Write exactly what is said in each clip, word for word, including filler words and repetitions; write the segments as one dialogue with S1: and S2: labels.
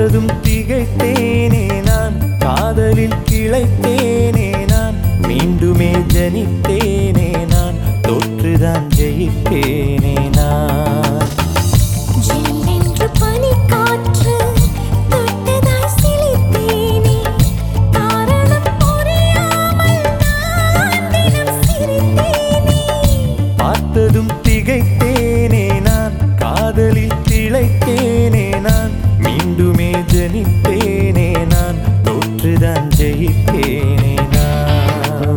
S1: பார்த்ததும் திகைத்தேனே நான், காதலில் கிளைத்தேனே நான், மீண்டுமே ஜனித்தேனே நான், தோற்றுதான் ஜெயித்தேனே நான்.
S2: ஜில்லென்று பனிக்காற்று தொட்டதாய் சிலிர்த்தேனே, காரணம் புரியாமல் நான் தினம் சிரித்தேனே.
S1: பார்த்ததும் திகைத்தேனே நான், காதலில் திளைத்தேனே நான், மீண்டுமே ஜனித்தேனே நான், தோற்றுதான் ஜெயித்தேனே நான்.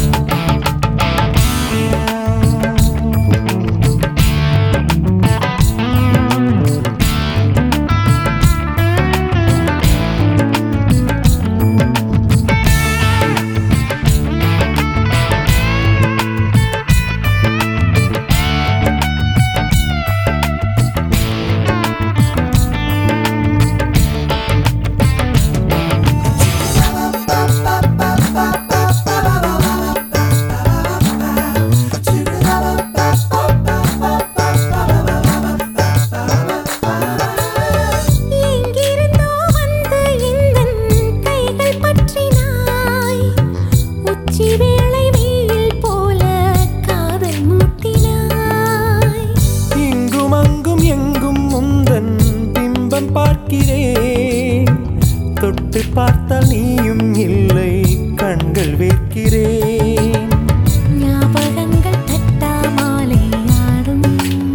S2: எங்கிருந்தோ வந்து எந்தன் கைகள் பற்றினாய், உச்சி வேளை வெயில் போல காதல் மூட்டினாய்.
S1: இங்கும் அங்கும் எங்கும் முந்தன் பிம்பம் பார்க்கிறேன், தொட்டு பார்த்தால் நீயும் இல்லை, கண்கள் வேர்க்கிறேன்.
S2: ஞாபகங்கள் தட்டாமலே ஆடும்,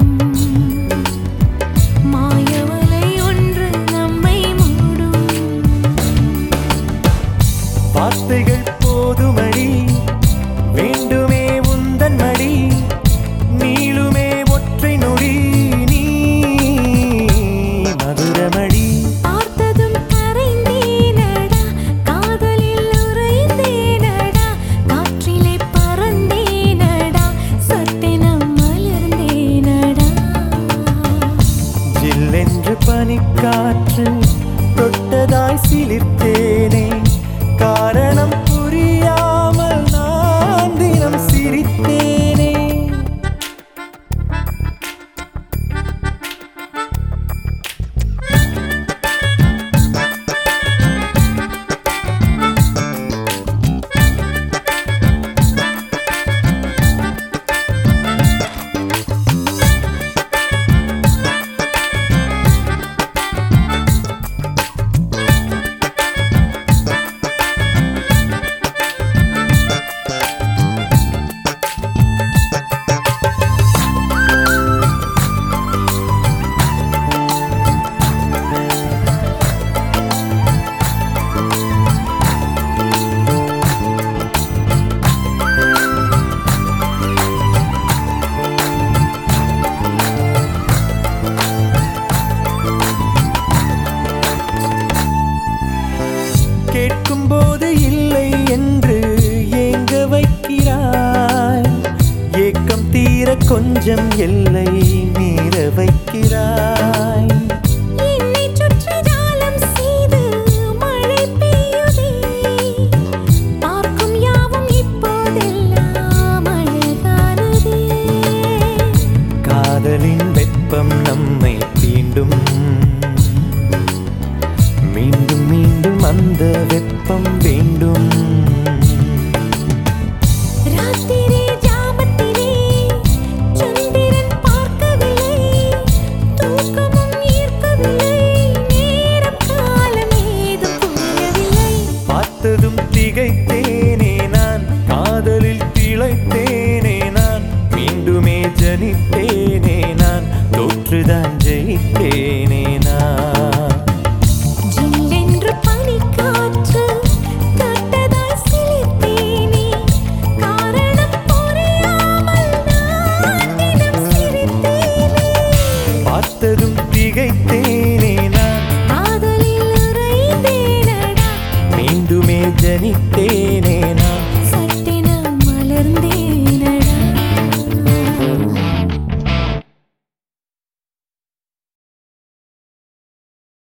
S2: மாயவலை ஒன்று நம்மை மூடும்.
S1: வார்த்தைகள் போதுமடி, வேண்டுமே உந்தன் மடி, நீளுமே ஒற்றை நொடி, நீ மதுரமடி.
S2: பார்த்ததும் கரைந்தேனடா, காதலில் உறைந்தேனடா, காற்றிலே பறந்தேனடா, சொட்டெனம் மலர்ந்தேனடா.
S1: ஜில்லென்று பனிக்காற்று தொட்டதாய் சிலிர்த்தேனே, காரணம் புரியாமல் நான் தினம் சிரித்தேனே. கேட்கும் போது இல்லை என்று ஏங்க வைக்கிறாய், ஏக்கம் தீர கொஞ்சம் எல்லை மீற வைக்கிறாய்.
S2: என்னை சுற்றி ஜாலம் செய்து மழை பெய்யுதே, பார்க்கும் யாவும் இப்போதெல்லாம் அழகானதே.
S1: காதலின் வெப்பம் நம்மை தீண்டும், மீண்டும் மீண்டும் அந்த வெப்பம் வேண்டும்.
S2: ராத்திரி ஜாமத்திலே சந்திரன் பார்க்கவில்லை, தூக்கமும் ஈர்க்கவில்லை, நேரம் காலம் ஏதும் புரியவில்லை.
S1: பார்த்ததும் திகைத்தேனே நான், காதலில் திளைத்தேனே நான், மீண்டுமே ஜனித்தேனே நான், தோற்றுதான் ஜெயித்தேனே நான்.
S2: ஜில்லென்று பனிக்காற்று தொட்டதாய் சிலிர்த்தேனே, காரணம் புரியாமல் நான் தினம் சிரித்தேனே.
S1: பார்த்ததும் திகைத்தேனே நான்,
S2: காதலில் உறைந்தேனடா,
S1: மீண்டுமே ஜனித்தேனே